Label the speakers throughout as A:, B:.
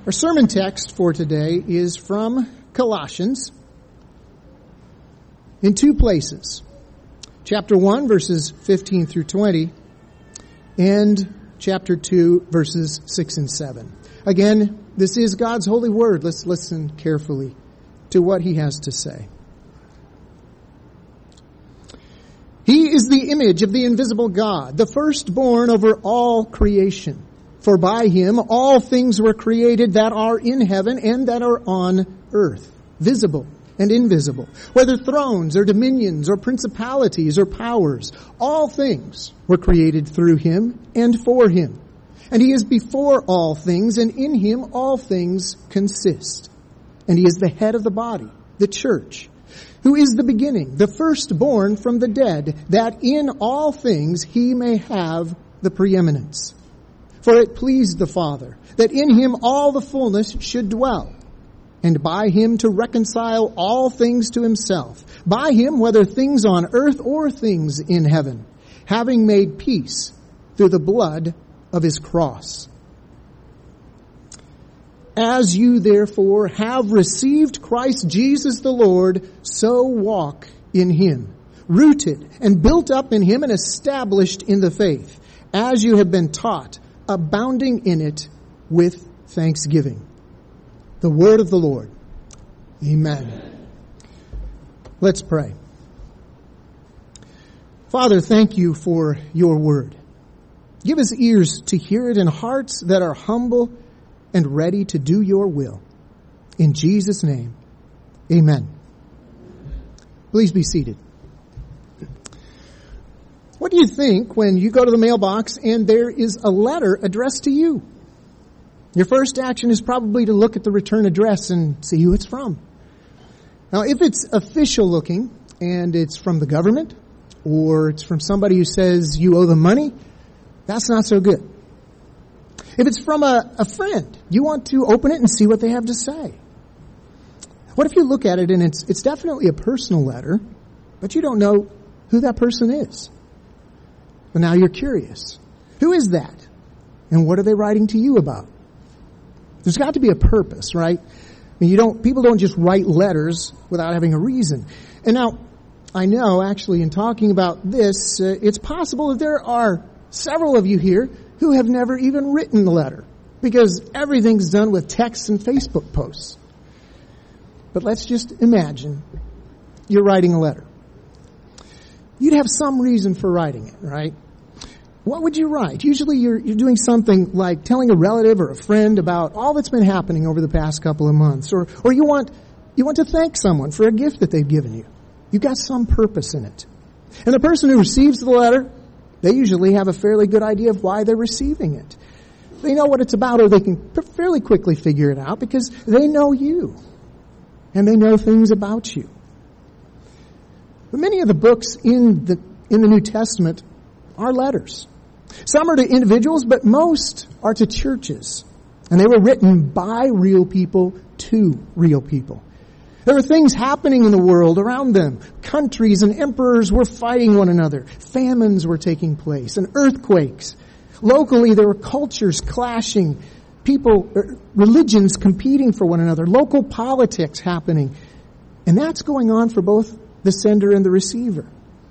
A: Our sermon text for today is from Colossians in two places. Chapter 1, verses 15 through 20, and chapter 2, verses 6 and 7. Again, this is God's holy word. Let's listen carefully to what he has to say. He is the image of the invisible God, the firstborn over all creation. For by him all things were created that are in heaven and that are on earth, visible and invisible, whether thrones or dominions or principalities or powers. All things were created through him and for him. And he is before all things, and in him all things consist. And he is the head of the body, the church, who is the beginning, the firstborn from the dead, that in all things he may have the preeminence. For it pleased the Father that in him all the fullness should dwell, and by him to reconcile all things to himself, by him whether things on earth or things in heaven, having made peace through the blood of his cross. As you therefore have received Christ Jesus the Lord, so walk in him, rooted and built up in him and established in the faith, as you have been taught, abounding in it with thanksgiving. The word of the Lord. Amen. Let's pray. Father, thank you for your word. Give us ears to hear it and hearts that are humble and ready to do your will. In Jesus' name, amen. Please be seated. What do you think when you go to the mailbox and there is a letter addressed to you? Your first action is probably to look at the return address and see who it's from. Now, if it's official looking and it's from the government or it's from somebody who says you owe them money, that's not so good. If it's from a friend, you want to open it and see what they have to say. What if you look at it and it's definitely a personal letter, but you don't know who that person is? But now you're curious. Who is that? And what are they writing to you about? There's got to be a purpose, right? I mean, people don't just write letters without having a reason. And now, I know actually in talking about this, it's possible that there are several of you here who have never even written a letter because everything's done with texts and Facebook posts. But let's just imagine you're writing a letter. You'd have some reason for writing it, right? What would you write? Usually you're doing something like telling a relative or a friend about all that's been happening over the past couple of months, or you want to thank someone for a gift that they've given you. You've got some purpose in it. And the person who receives the letter, they usually have a fairly good idea of why they're receiving it. They know what it's about, or they can fairly quickly figure it out because they know you and they know things about you. But many of the books in the New Testament are letters. Some are to individuals, but most are to churches. And they were written by real people to real people. There were things happening in the world around them. Countries and emperors were fighting one another. Famines were taking place and earthquakes. Locally, there were cultures clashing. Religions competing for one another. Local politics happening. And that's going on for both the sender and the receiver.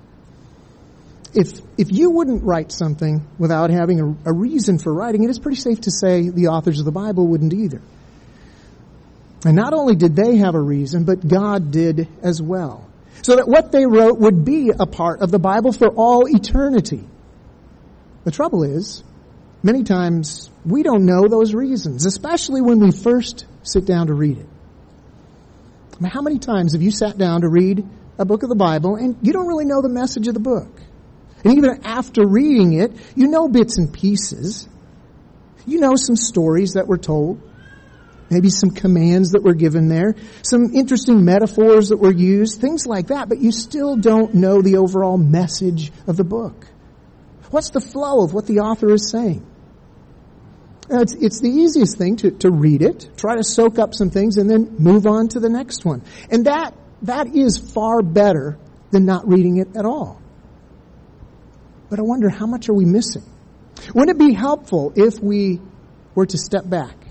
A: If you wouldn't write something without having a reason for writing it, it's pretty safe to say the authors of the Bible wouldn't either. And not only did they have a reason, but God did as well. So that what they wrote would be a part of the Bible for all eternity. The trouble is, many times we don't know those reasons, especially when we first sit down to read it. I mean, how many times have you sat down to read a book of the Bible and you don't really know the message of the book? And even after reading it, you know bits and pieces. You know some stories that were told. Maybe some commands that were given there. Some interesting metaphors that were used. Things like that. But you still don't know the overall message of the book. What's the flow of what the author is saying? It's the easiest thing to read it, try to soak up some things, and then move on to the next one. And that is far better than not reading it at all. But I wonder, how much are we missing? Wouldn't it be helpful if we were to step back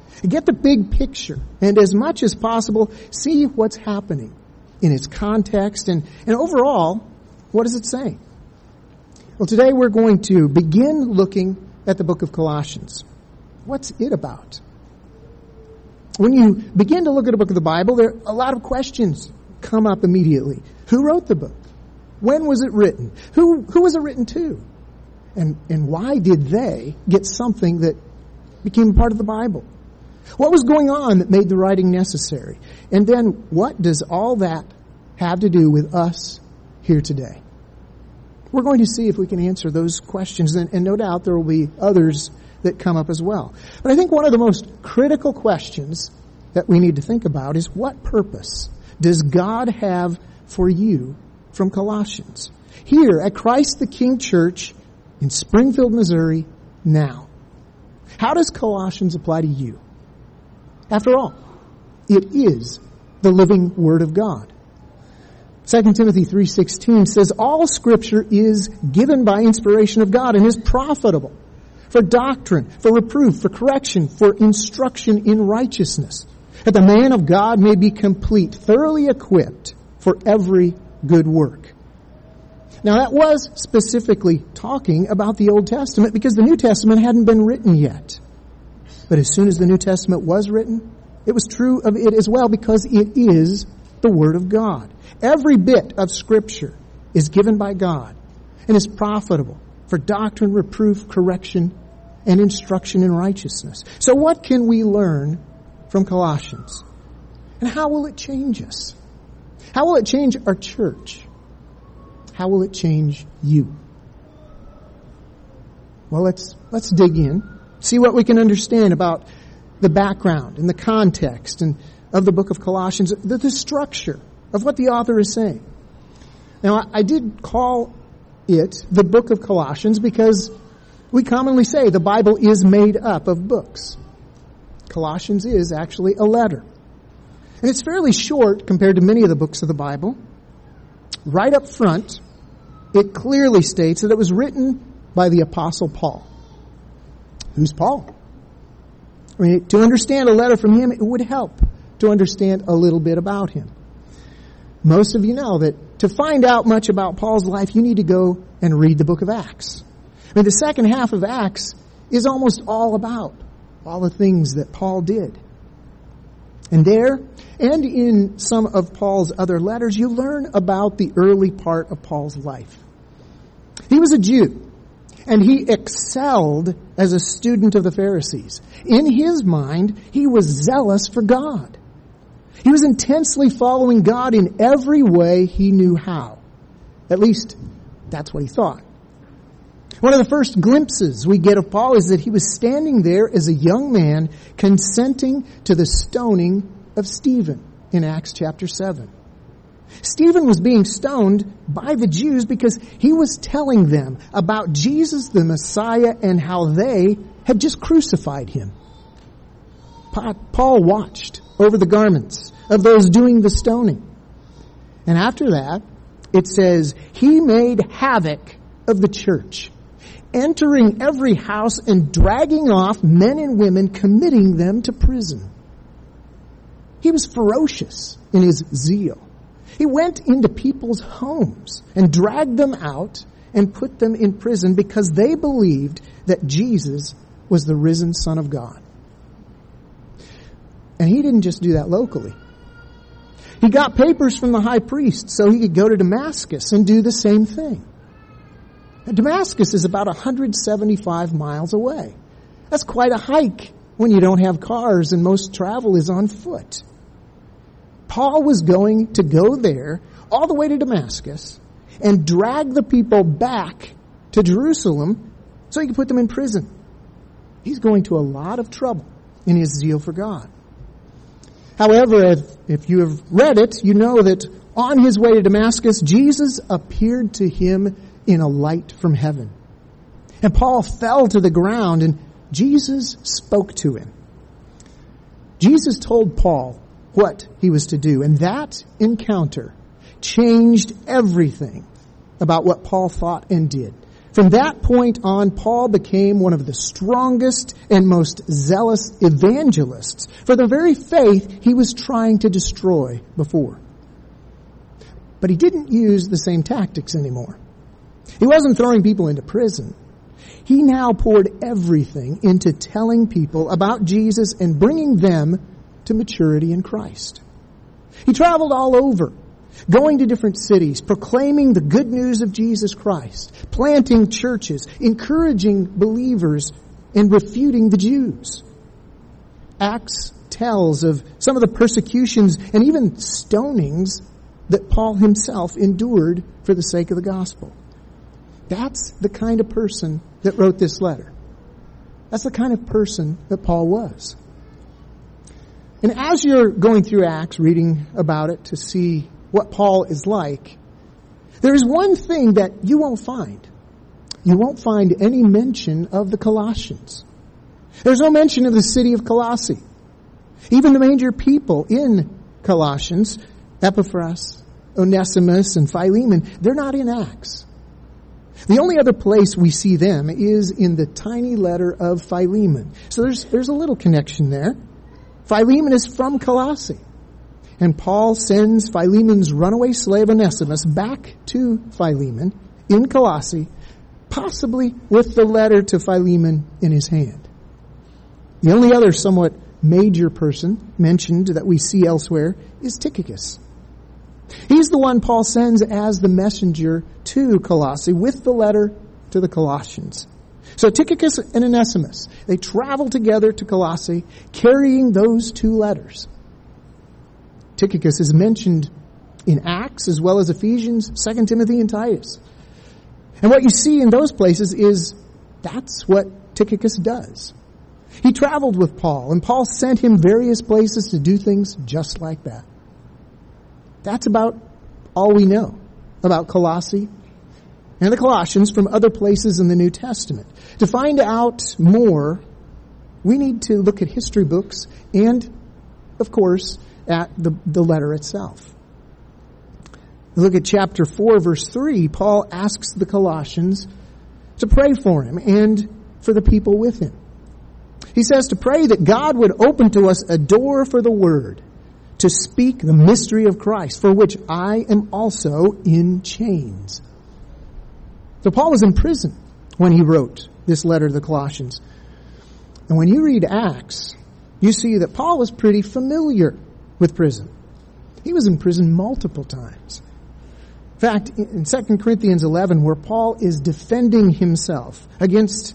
A: Get the big picture, and as much as possible, see what's happening in its context, and overall, what does it say? Well, today we're going to begin looking at the book of Colossians. What's it about? When you begin to look at a book of the Bible, there are a lot of questions come up immediately. Who wrote the book? When was it written? Who was it written to? And why did they get something that became part of the Bible? What was going on that made the writing necessary? And then what does all that have to do with us here today? We're going to see if we can answer those questions, and no doubt there will be others that come up as well. But I think one of the most critical questions that we need to think about is, what purpose does God have for you from Colossians? Here at Christ the King Church in Springfield, Missouri, now. How does Colossians apply to you? After all, it is the living Word of God. 2 Timothy 3:16 says, all Scripture is given by inspiration of God and is profitable for doctrine, for reproof, for correction, for instruction in righteousness, that the man of God may be complete, thoroughly equipped for every good work. Now that was specifically talking about the Old Testament because the New Testament hadn't been written yet. But as soon as the New Testament was written, it was true of it as well because it is the Word of God. Every bit of Scripture is given by God and is profitable for doctrine, reproof, correction, and instruction in righteousness. So what can we learn from Colossians? And how will it change us? How will it change our church? How will it change you? Well, let's dig in, see what we can understand about the background and the context and of the book of Colossians, the structure of what the author is saying. Now, I did call it the book of Colossians because we commonly say the Bible is made up of books. Colossians is actually a letter. And it's fairly short compared to many of the books of the Bible. Right up front, it clearly states that it was written by the Apostle Paul. Who's Paul? I mean, to understand a letter from him, it would help to understand a little bit about him. Most of you know that to find out much about Paul's life, you need to go and read the book of Acts. I mean, the second half of Acts is almost all about all the things that Paul did. And there, and in some of Paul's other letters, you learn about the early part of Paul's life. He was a Jew, and he excelled as a student of the Pharisees. In his mind, he was zealous for God. He was intensely following God in every way he knew how. At least, that's what he thought. One of the first glimpses we get of Paul is that he was standing there as a young man consenting to the stoning of Stephen in Acts chapter 7. Stephen was being stoned by the Jews because he was telling them about Jesus the Messiah and how they had just crucified him. Paul watched over the garments of those doing the stoning. And after that, it says, he made havoc of the church, entering every house and dragging off men and women, committing them to prison. He was ferocious in his zeal. He went into people's homes and dragged them out and put them in prison because they believed that Jesus was the risen Son of God. And he didn't just do that locally. He got papers from the high priest so he could go to Damascus and do the same thing. Damascus is about 175 miles away. That's quite a hike when you don't have cars and most travel is on foot. Paul was going to go there all the way to Damascus and drag the people back to Jerusalem so he could put them in prison. He's going to a lot of trouble in his zeal for God. However, if you have read it, you know that on his way to Damascus, Jesus appeared to him in a light from heaven. And Paul fell to the ground and Jesus spoke to him. Jesus told Paul what he was to do, and that encounter changed everything about what Paul thought and did. From that point on, Paul became one of the strongest and most zealous evangelists for the very faith he was trying to destroy before. But he didn't use the same tactics anymore. He wasn't throwing people into prison. He now poured everything into telling people about Jesus and bringing them to maturity in Christ. He traveled all over, going to different cities, proclaiming the good news of Jesus Christ, planting churches, encouraging believers, and refuting the Jews. Acts tells of some of the persecutions and even stonings that Paul himself endured for the sake of the gospel. That's the kind of person that wrote this letter. That's the kind of person that Paul was. And as you're going through Acts, reading about it to see what Paul is like, there is one thing that you won't find. You won't find any mention of the Colossians. There's no mention of the city of Colossae. Even the major people in Colossians, Epaphras, Onesimus, and Philemon, they're not in Acts. The only other place we see them is in the tiny letter of Philemon. So there's a little connection there. Philemon is from Colossae. And Paul sends Philemon's runaway slave Onesimus back to Philemon in Colossae, possibly with the letter to Philemon in his hand. The only other somewhat major person mentioned that we see elsewhere is Tychicus. He's the one Paul sends as the messenger to Colossae with the letter to the Colossians. So Tychicus and Onesimus, they travel together to Colossae carrying those two letters. Tychicus is mentioned in Acts as well as Ephesians, 2 Timothy, and Titus. And what you see in those places is that's what Tychicus does. He traveled with Paul, and Paul sent him various places to do things just like that. That's about all we know about Colossae and the Colossians from other places in the New Testament. To find out more, we need to look at history books and, of course, at the letter itself. Look at chapter 4, verse 3. Paul asks the Colossians to pray for him and for the people with him. He says to pray that God would open to us a door for the word, to speak the mystery of Christ, for which I am also in chains. So Paul was in prison when he wrote this letter to the Colossians. And when you read Acts, you see that Paul was pretty familiar with prison. He was in prison multiple times. In fact, in 2 Corinthians 11, where Paul is defending himself against,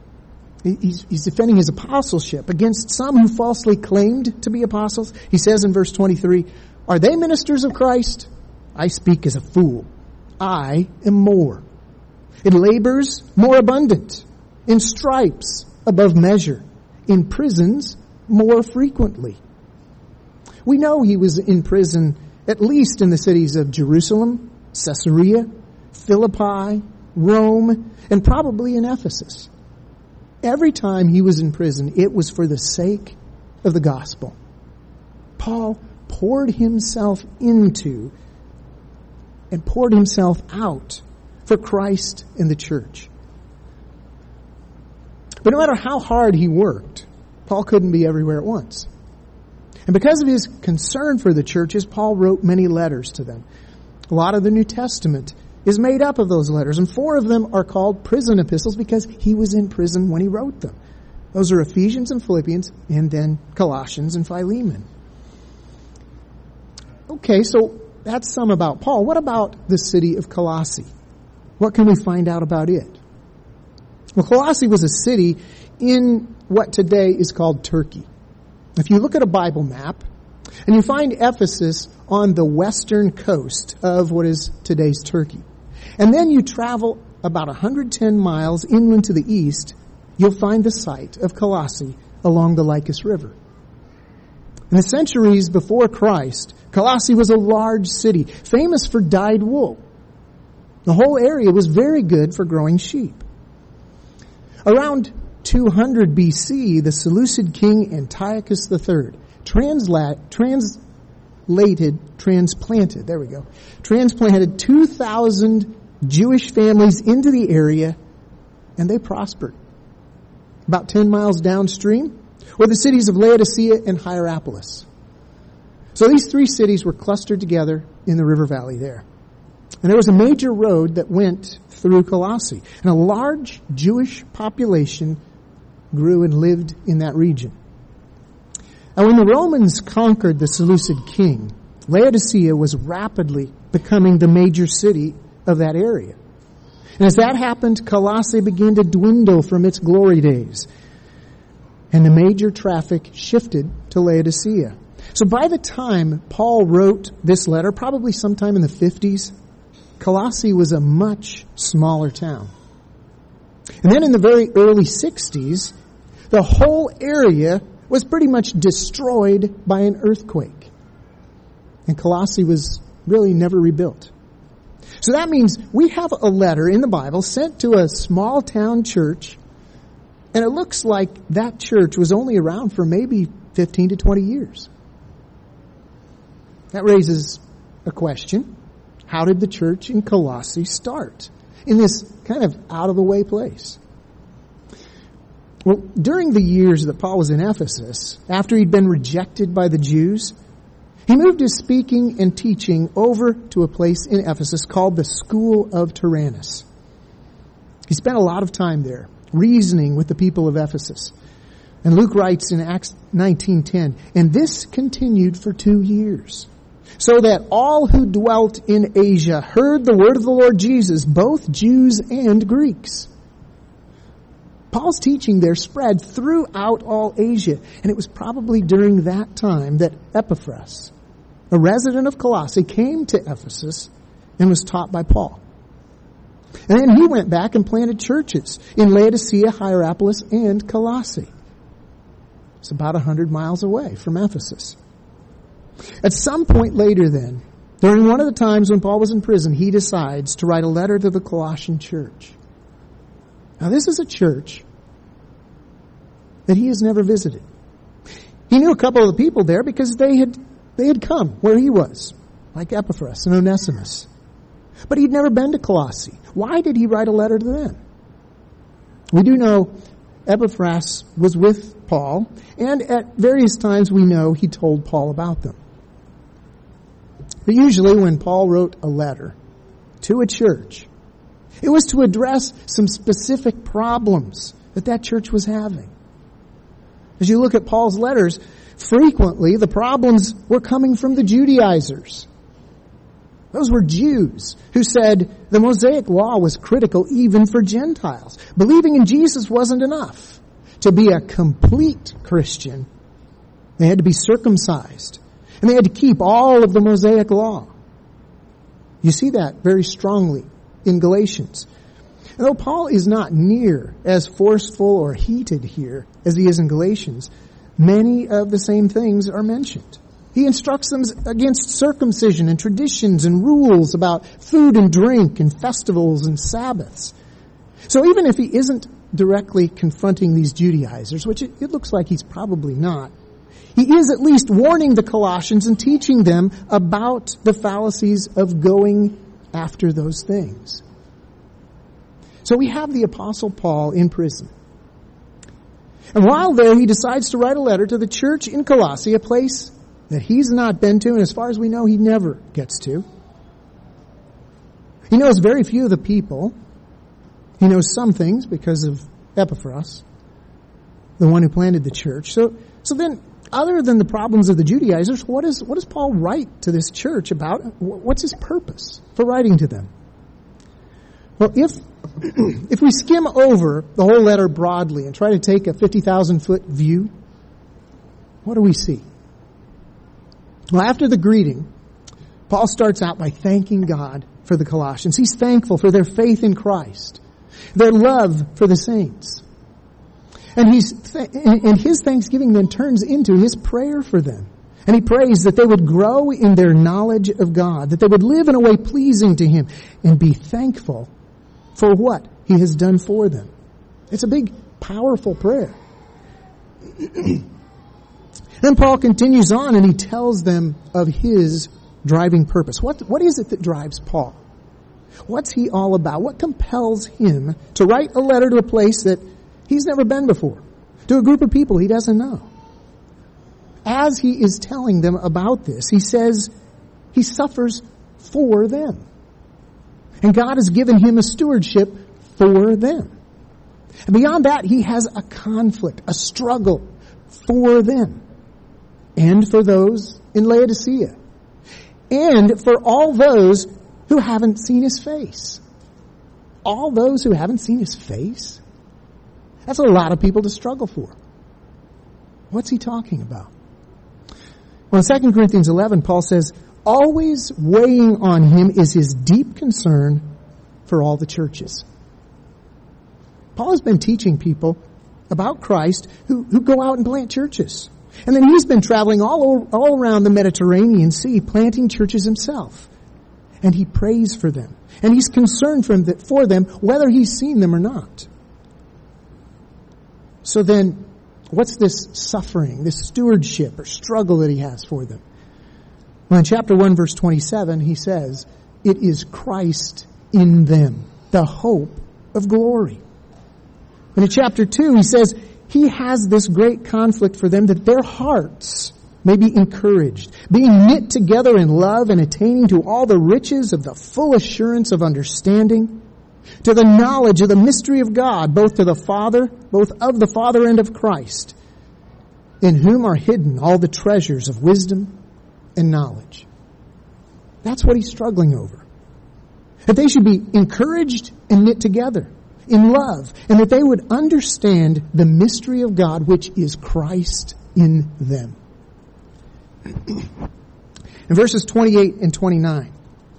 A: he's defending his apostleship against some who falsely claimed to be apostles, he says in verse 23, "Are they ministers of Christ? I speak as a fool. I am more. In labors, more abundant. In stripes, above measure. In prisons, more frequently." We know he was in prison at least in the cities of Jerusalem, Caesarea, Philippi, Rome, and probably in Ephesus. Every time he was in prison, it was for the sake of the gospel. Paul poured himself into and poured himself out for Christ and the church. But no matter how hard he worked, Paul couldn't be everywhere at once. And because of his concern for the churches, Paul wrote many letters to them. A lot of the New Testament is made up of those letters, and 4 of them are called prison epistles because he was in prison when he wrote them. Those are Ephesians and Philippians, and then Colossians and Philemon. Okay, so that's some about Paul. What about the city of Colossae? What can we find out about it? Well, Colossae was a city in what today is called Turkey. If you look at a Bible map, and you find Ephesus on the western coast of what is today's Turkey, and then you travel about 110 miles inland to the east, you'll find the site of Colossae along the Lycus River. In the centuries before Christ, Colossae was a large city, famous for dyed wool. The whole area was very good for growing sheep. Around 200 BC, the Seleucid king Antiochus III transplanted 2,000 Jewish families into the area and they prospered. About 10 miles downstream were the cities of Laodicea and Hierapolis. So these three cities were clustered together in the river valley there. And there was a major road that went through Colossae. And a large Jewish population grew and lived in that region. And when the Romans conquered the Seleucid king, Laodicea was rapidly becoming the major city of that area. And as that happened, Colossae began to dwindle from its glory days. And the major traffic shifted to Laodicea. So by the time Paul wrote this letter, probably sometime in the 50s, Colossae was a much smaller town. And then in the very early 60s, the whole area was pretty much destroyed by an earthquake. And Colossae was really never rebuilt. So that means we have a letter in the Bible sent to a small town church, and it looks like that church was only around for maybe 15 to 20 years. That raises a question. How did the church in Colossae start in this kind of out-of-the-way place? Well, during the years that Paul was in Ephesus, after he'd been rejected by the Jews, he moved his speaking and teaching over to a place in Ephesus called the School of Tyrannus. He spent a lot of time there, reasoning with the people of Ephesus. And Luke writes in Acts 19:10, and this continued for 2 years, so that all who dwelt in Asia heard the word of the Lord Jesus, both Jews and Greeks. Paul's teaching there spread throughout all Asia, and it was probably during that time that Epaphras, a resident of Colossae, came to Ephesus and was taught by Paul. And then he went back and planted churches in Laodicea, Hierapolis, and Colossae. It's about 100 miles away from Ephesus. At some point later then, during one of the times when Paul was in prison, he decides to write a letter to the Colossian church. Now this is a church that he has never visited. He knew a couple of the people there because they had come where he was, like Epaphras and Onesimus. But he'd never been to Colossae. Why did he write a letter to them? We do know Epaphras was with Paul, and at various times we know he told Paul about them. But usually when Paul wrote a letter to a church, it was to address some specific problems that church was having. As you look at Paul's letters, frequently the problems were coming from the Judaizers. Those were Jews who said the Mosaic law was critical even for Gentiles. Believing in Jesus wasn't enough. To be a complete Christian, they had to be circumcised. And they had to keep all of the Mosaic law. You see that very strongly in Galatians. And though Paul is not near as forceful or heated here as he is in Galatians, many of the same things are mentioned. He instructs them against circumcision and traditions and rules about food and drink and festivals and Sabbaths. So even if he isn't directly confronting these Judaizers, which it looks like he's probably not, he is at least warning the Colossians and teaching them about the fallacies of going after those things. So we have the Apostle Paul in prison. And while there, he decides to write a letter to the church in Colossae, a place that he's not been to, and as far as we know, he never gets to. He knows very few of the people. He knows some things because of Epaphras, the one who planted the church. So then, other than the problems of the Judaizers, what does Paul write to this church about? What's his purpose for writing to them? Well, if we skim over the whole letter broadly and try to take a 50,000-foot view, what do we see? Well, after the greeting, Paul starts out by thanking God for the Colossians. He's thankful for their faith in Christ, their love for the saints. And his thanksgiving then turns into his prayer for them. And he prays that they would grow in their knowledge of God, that they would live in a way pleasing to him, and be thankful for what he has done for them. It's a big, powerful prayer. Then Paul continues on and he tells them of his driving purpose. What is it that drives Paul? What's he all about? What compels him to write a letter to a place that he's never been before, to a group of people he doesn't know? As he is telling them about this, he says he suffers for them. And God has given him a stewardship for them. And beyond that, he has a conflict, a struggle for them. And for those in Laodicea. And for all those who haven't seen his face. All those who haven't seen his face? That's a lot of people to struggle for. What's he talking about? Well, in 2 Corinthians 11, Paul says, always weighing on him is his deep concern for all the churches. Paul has been teaching people about Christ who go out and plant churches. And then he's been traveling all around the Mediterranean Sea, planting churches himself. And he prays for them. And he's concerned for them, whether he's seen them or not. So then, what's this suffering, this stewardship or struggle that he has for them? Well, in chapter 1, verse 27, he says, it is Christ in them, the hope of glory. And in chapter 2, he says, he has this great conflict for them that their hearts may be encouraged, being knit together in love and attaining to all the riches of the full assurance of understanding, to the knowledge of the mystery of God, both of the Father and of Christ, in whom are hidden all the treasures of wisdom and knowledge. That's what he's struggling over. That they should be encouraged and knit together in love, and that they would understand the mystery of God, which is Christ in them. In verses 28 and 29,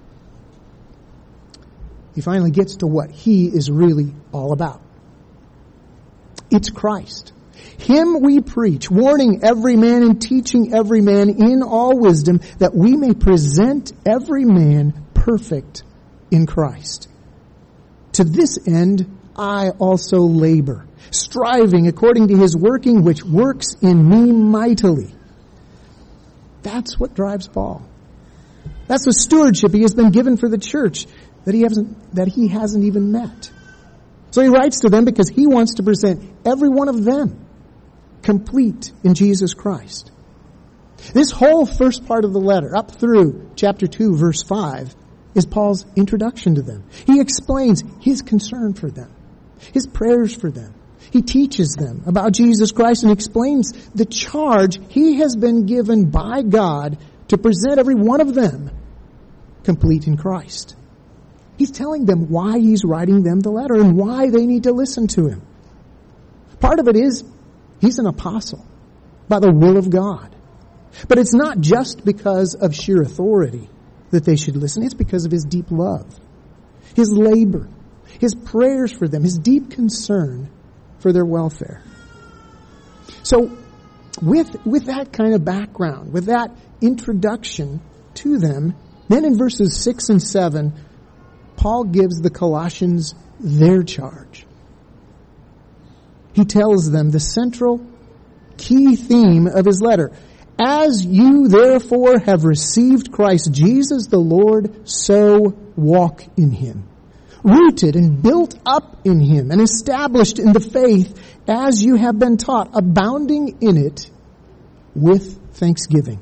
A: he finally gets to what he is really all about. It's Christ. Him we preach, warning every man and teaching every man in all wisdom, that we may present every man perfect in Christ. To this end, I also labor, striving according to his working, which works in me mightily. That's what drives Paul. That's the stewardship he has been given for the church that he hasn't even met. So he writes to them because he wants to present every one of them complete in Jesus Christ. This whole first part of the letter, up through chapter 2, verse 5, is Paul's introduction to them. He explains his concern for them, his prayers for them. He teaches them about Jesus Christ and explains the charge he has been given by God to present every one of them complete in Christ. He's telling them why he's writing them the letter and why they need to listen to him. Part of it is he's an apostle by the will of God. But it's not just because of sheer authority that they should listen. It's because of his deep love, his labor, his prayers for them, his deep concern for their welfare. So with that kind of background, with that introduction to them, then in verses 6 and 7, Paul gives the Colossians their charge. He tells them the central key theme of his letter. As you therefore have received Christ Jesus the Lord, so walk in him, rooted and built up in him and established in the faith as you have been taught, abounding in it with thanksgiving.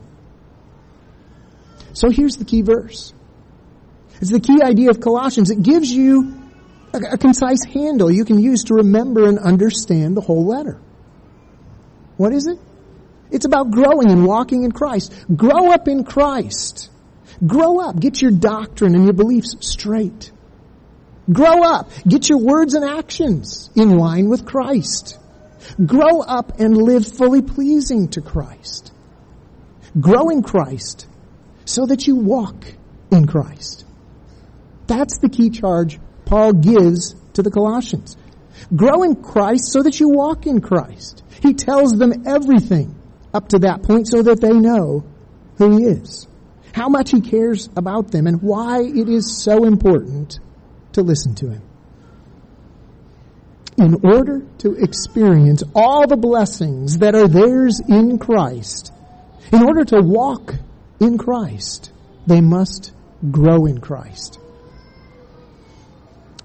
A: So here's the key verse. It's the key idea of Colossians. It gives you a concise handle you can use to remember and understand the whole letter. What is it? It's about growing and walking in Christ. Grow up in Christ. Grow up. Get your doctrine and your beliefs straight. Grow up. Get your words and actions in line with Christ. Grow up and live fully pleasing to Christ. Grow in Christ so that you walk in Christ. That's the key charge Paul gives to the Colossians. Grow in Christ so that you walk in Christ. He tells them everything up to that point so that they know who he is, how much he cares about them, and why it is so important to listen to him. In order to experience all the blessings that are theirs in Christ, in order to walk in Christ, they must grow in Christ.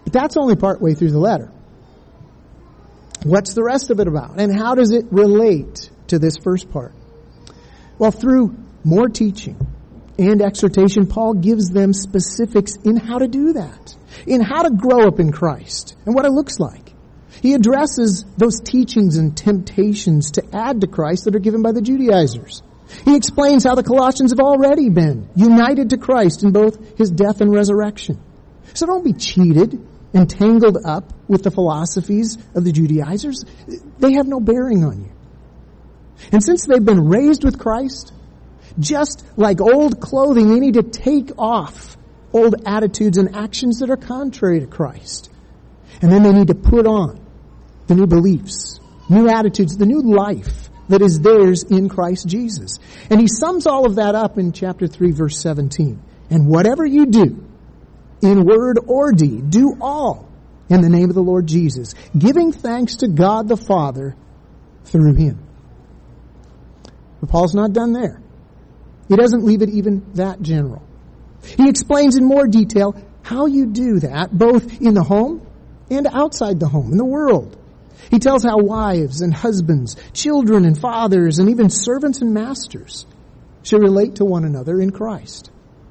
A: But that's only partway through the letter. What's the rest of it about? And how does it relate to this first part? Well, through more teaching and exhortation, Paul gives them specifics in how to do that, in how to grow up in Christ, and what it looks like. He addresses those teachings and temptations to add to Christ that are given by the Judaizers. He explains how the Colossians have already been united to Christ in both his death and resurrection. So don't be cheated and tangled up with the philosophies of the Judaizers. They have no bearing on you. And since they've been raised with Christ, just like old clothing, they need to take off old attitudes and actions that are contrary to Christ. And then they need to put on the new beliefs, new attitudes, the new life that is theirs in Christ Jesus. And he sums all of that up in chapter 3, verse 17. And whatever you do, in word or deed, do all in the name of the Lord Jesus, giving thanks to God the Father through him. But Paul's not done there. He doesn't leave it even that general. He explains in more detail how you do that, both in the home and outside the home, in the world. He tells how wives and husbands, children and fathers, and even servants and masters should relate to one another in Christ.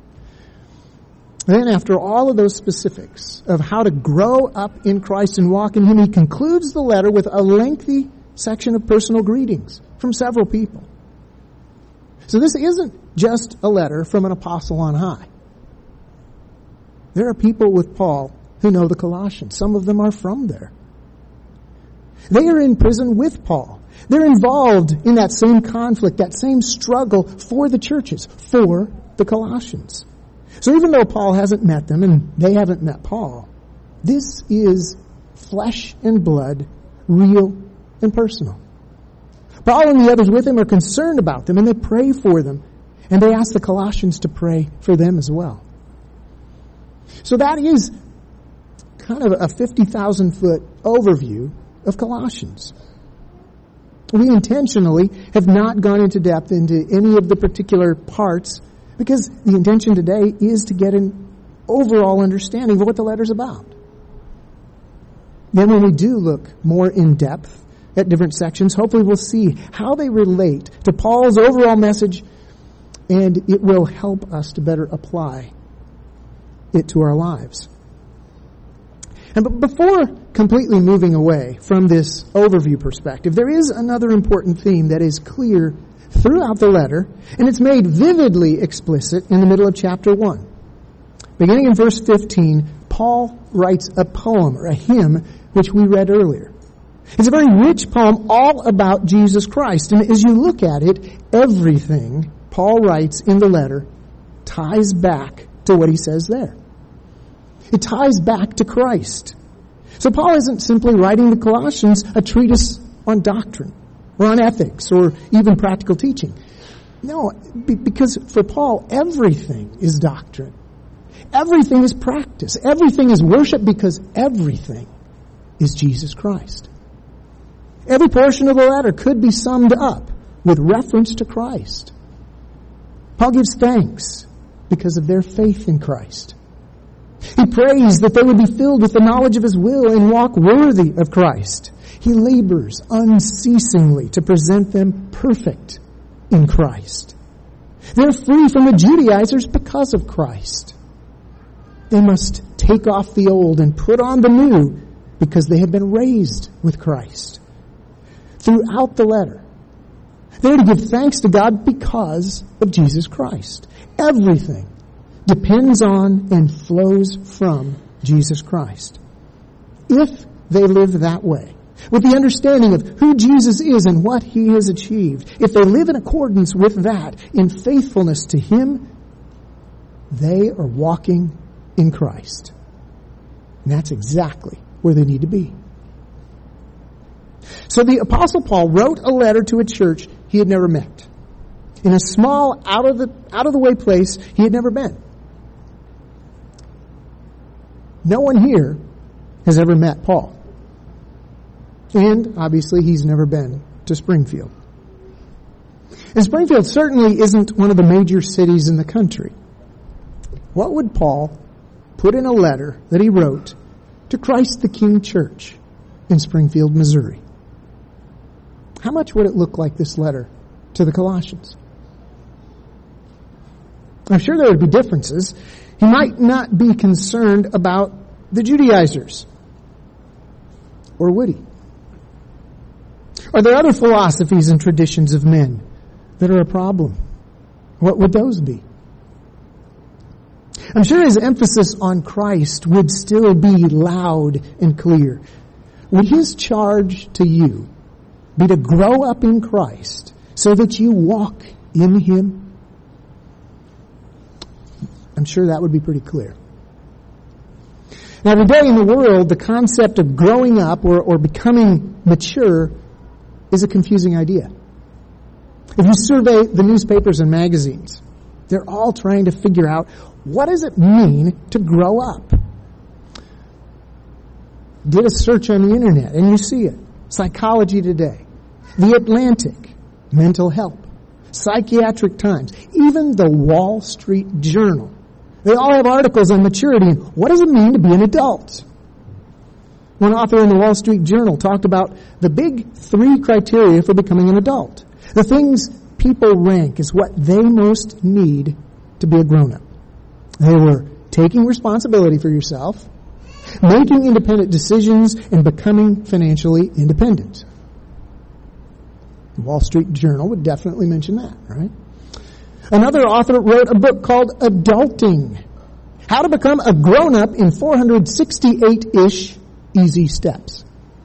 A: Then, after all of those specifics of how to grow up in Christ and walk in him, he concludes the letter with a lengthy section of personal greetings from several people. So this isn't just a letter from an apostle on high. There are people with Paul who know the Colossians. Some of them are from there. They are in prison with Paul. They're involved in that same conflict, that same struggle for the churches, for the Colossians. So even though Paul hasn't met them and they haven't met Paul, this is flesh and blood, real and personal. Paul and the others with him are concerned about them, and they pray for them. And they ask the Colossians to pray for them as well. So that is kind of a 50,000-foot overview of Colossians. We intentionally have not gone into depth into any of the particular parts because the intention today is to get an overall understanding of what the letter's about. Then when we do look more in depth at different sections, hopefully we'll see how they relate to Paul's overall message, and it will help us to better apply it to our lives. And before completely moving away from this overview perspective, there is another important theme that is clear throughout the letter, and it's made vividly explicit in the middle of chapter 1. Beginning in verse 15, Paul writes a poem, or a hymn, which we read earlier. It's a very rich poem all about Jesus Christ, and as you look at it, everything Paul writes in the letter ties back to what he says there. It ties back to Christ. So Paul isn't simply writing the Colossians a treatise on doctrine, or on ethics, or even practical teaching. No, because for Paul, everything is doctrine. Everything is practice. Everything is worship, because everything is Jesus Christ. Every portion of the letter could be summed up with reference to Christ. Paul gives thanks because of their faith in Christ. He prays that they would be filled with the knowledge of his will and walk worthy of Christ. He labors unceasingly to present them perfect in Christ. They're free from the Judaizers because of Christ. They must take off the old and put on the new because they have been raised with Christ. Throughout the letter, they're to give thanks to God because of Jesus Christ. Everything depends on and flows from Jesus Christ. If they live that way, with the understanding of who Jesus is and what he has achieved, if they live in accordance with that, in faithfulness to him, they are walking in Christ. And that's exactly where they need to be. So the Apostle Paul wrote a letter to a church he had never met, in a small, out of the way place he had never been. No one here has ever met Paul. And obviously he's never been to Springfield. And Springfield certainly isn't one of the major cities in the country. What would Paul put in a letter that he wrote to Christ the King Church in Springfield, Missouri. How much would it look like this letter to the Colossians? I'm sure there would be differences. He might not be concerned about the Judaizers. Or would he? Are there other philosophies and traditions of men that are a problem? What would those be? I'm sure his emphasis on Christ would still be loud and clear. Would his charge to you be to grow up in Christ so that you walk in Him? I'm sure that would be pretty clear. Now, today in the world, the concept of growing up or becoming mature is a confusing idea. If you survey the newspapers and magazines, they're all trying to figure out, what does it mean to grow up? Did a search on the internet and you see it. Psychology Today, The Atlantic, Mental Health, Psychiatric Times, even the Wall Street Journal. They all have articles on maturity and what does it mean to be an adult? One author in the Wall Street Journal talked about the big 3 criteria for becoming an adult. The things people rank as what they most need to be a grown-up. They were taking responsibility for yourself, making independent decisions, and becoming financially independent. The Wall Street Journal would definitely mention that, right? Another author wrote a book called Adulting. How to become a grown-up in 468-ish easy steps.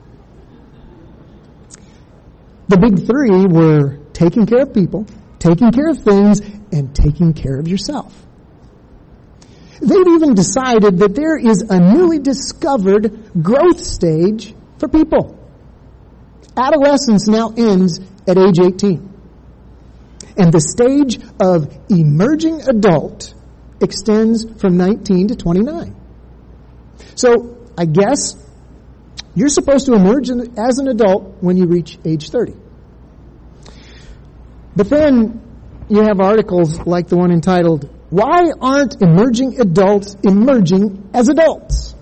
A: The big 3 were taking care of people, taking care of things, and taking care of yourself. They've even decided that there is a newly discovered growth stage for people. Adolescence now ends at age 18. And the stage of emerging adult extends from 19 to 29. So, I guess you're supposed to emerge as an adult when you reach age 30. But then you have articles like the one entitled, "Why Aren't Emerging Adults Emerging as Adults?"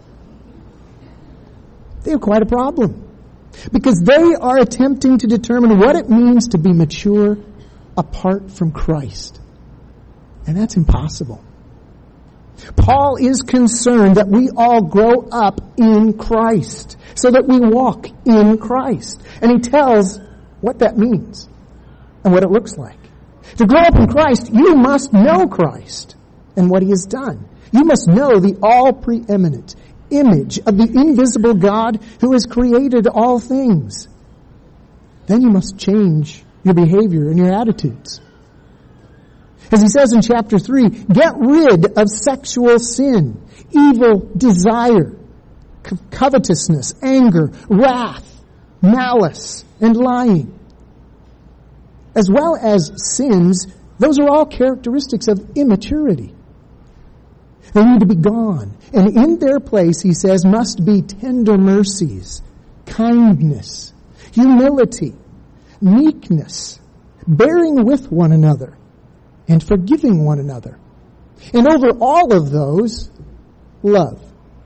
A: They have quite a problem. Because they are attempting to determine what it means to be mature apart from Christ. And that's impossible. Paul is concerned that we all grow up in Christ, so that we walk in Christ. And he tells what that means and what it looks like. To grow up in Christ, you must know Christ and what He has done. You must know the all-preeminent image of the invisible God who has created all things. Then you must change your behavior and your attitudes. As he says in chapter 3, get rid of sexual sin, evil desire, covetousness, anger, wrath, malice, and lying. As well as sins, those are all characteristics of immaturity. They need to be gone. And in their place, he says, must be tender mercies, kindness, humility, meekness, bearing with one another, and forgiving one another. And over all of those, love.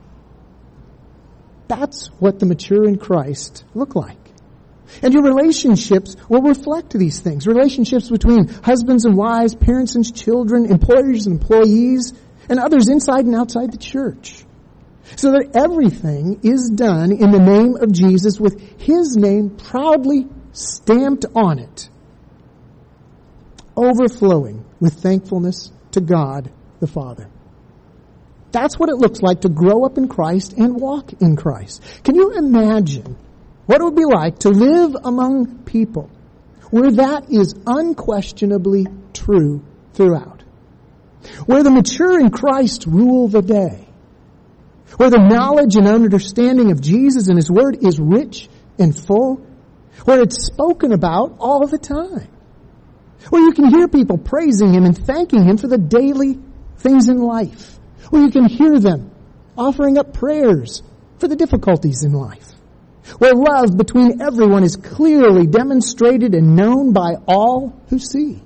A: That's what the mature in Christ look like. And your relationships will reflect these things. Relationships between husbands and wives, parents and children, employers and employees, and others inside and outside the church. So that everything is done in the name of Jesus with His name proudly stamped on it, overflowing with thankfulness to God the Father. That's what it looks like to grow up in Christ and walk in Christ. Can you imagine what it would be like to live among people where that is unquestionably true throughout? Where the mature in Christ rule the day. Where the knowledge and understanding of Jesus and His Word is rich and full. Where it's spoken about all the time. Where you can hear people praising Him and thanking Him for the daily things in life. Where you can hear them offering up prayers for the difficulties in life. Where love between everyone is clearly demonstrated and known by all who see.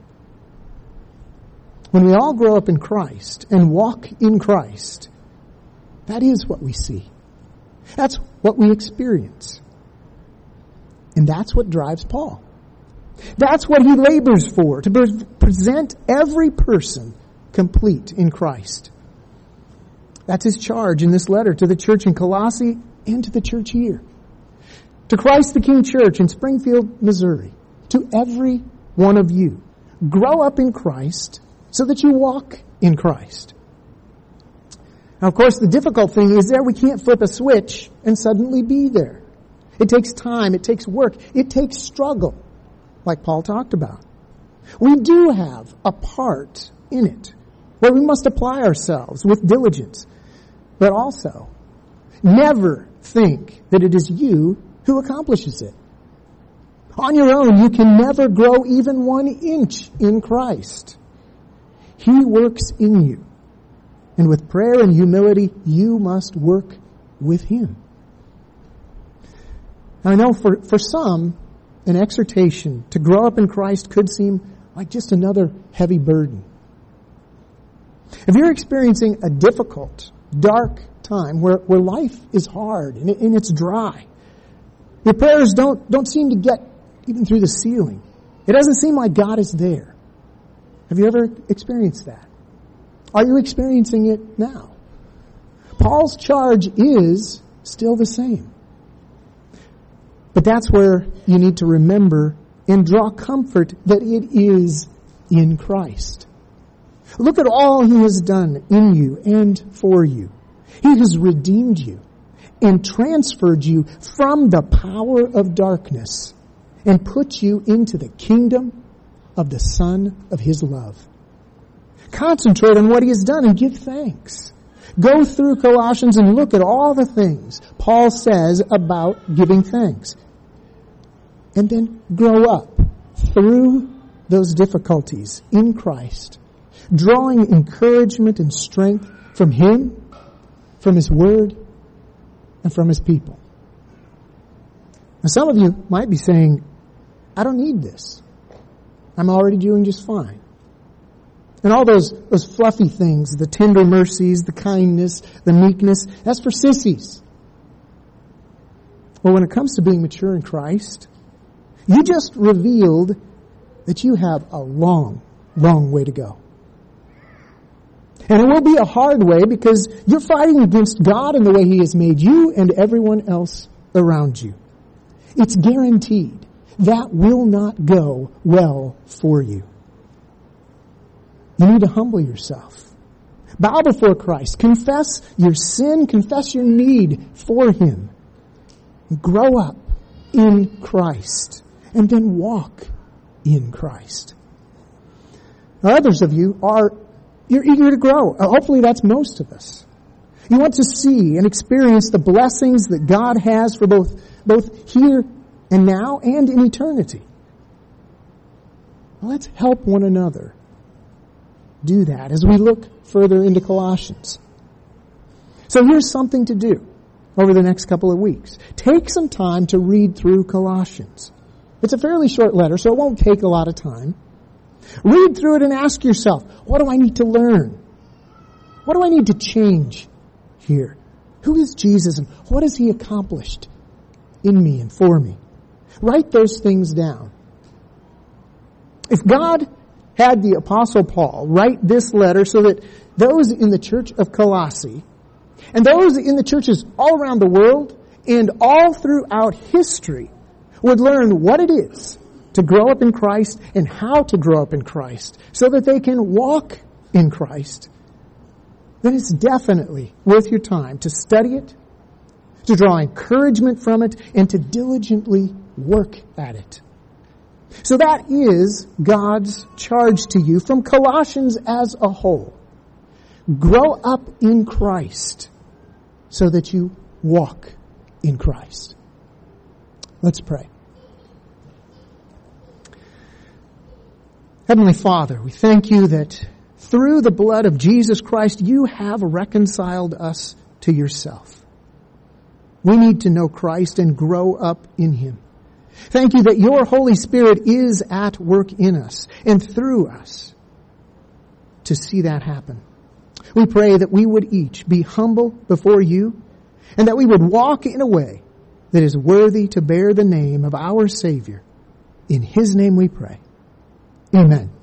A: When we all grow up in Christ and walk in Christ, that is what we see. That's what we experience. And that's what drives Paul. That's what he labors for, to present every person complete in Christ. That's his charge in this letter to the church in Colossae and to the church here. To Christ the King Church in Springfield, Missouri. To every one of you. Grow up in Christ so that you walk in Christ. Now, of course, the difficult thing is we can't flip a switch and suddenly be there. It takes time. It takes work. It takes struggle, like Paul talked about. We do have a part in it where we must apply ourselves with diligence. But also, never think that it is you who accomplishes it. On your own, you can never grow even 1 inch in Christ. He works in you. And with prayer and humility, you must work with Him. Now, I know for some, an exhortation to grow up in Christ could seem like just another heavy burden. If you're experiencing a difficult, dark time where life is hard and it's dry, your prayers don't seem to get even through the ceiling. It doesn't seem like God is there. Have you ever experienced that? Are you experiencing it now? Paul's charge is still the same. But that's where you need to remember and draw comfort that it is in Christ. Look at all He has done in you and for you. He has redeemed you and transferred you from the power of darkness and put you into the kingdom of the Son of His love. Concentrate on what He has done and give thanks. Go through Colossians and look at all the things Paul says about giving thanks. And then grow up through those difficulties in Christ, drawing encouragement and strength from Him, from His Word, and from His people. Now, some of you might be saying, I don't need this. I'm already doing just fine. And all those fluffy things, the tender mercies, the kindness, the meekness, that's for sissies. Well, when it comes to being mature in Christ, you just revealed that you have a long, long way to go. And it will be a hard way because you're fighting against God and the way He has made you and everyone else around you. It's guaranteed that will not go well for you. You need to humble yourself. Bow before Christ. Confess your sin. Confess your need for Him. Grow up in Christ. And then walk in Christ. Now, others of you you're eager to grow. Hopefully that's most of us. You want to see and experience the blessings that God has for both here and now and in eternity. Well, let's help one another do that as we look further into Colossians. So here's something to do over the next couple of weeks. Take some time to read through Colossians. It's a fairly short letter, so it won't take a lot of time. Read through it and ask yourself, what do I need to learn? What do I need to change here? Who is Jesus and what has He accomplished in me and for me? Write those things down. If God had the Apostle Paul write this letter so that those in the church of Colossae and those in the churches all around the world and all throughout history would learn what it is to grow up in Christ and how to grow up in Christ so that they can walk in Christ, then it's definitely worth your time to study it, to draw encouragement from it, and to diligently work at it. So that is God's charge to you from Colossians as a whole. Grow up in Christ so that you walk in Christ. Let's pray. Heavenly Father, we thank You that through the blood of Jesus Christ, You have reconciled us to Yourself. We need to know Christ and grow up in Him. Thank You that Your Holy Spirit is at work in us and through us to see that happen. We pray that we would each be humble before You and that we would walk in a way that is worthy to bear the name of our Savior. In His name we pray. Amen.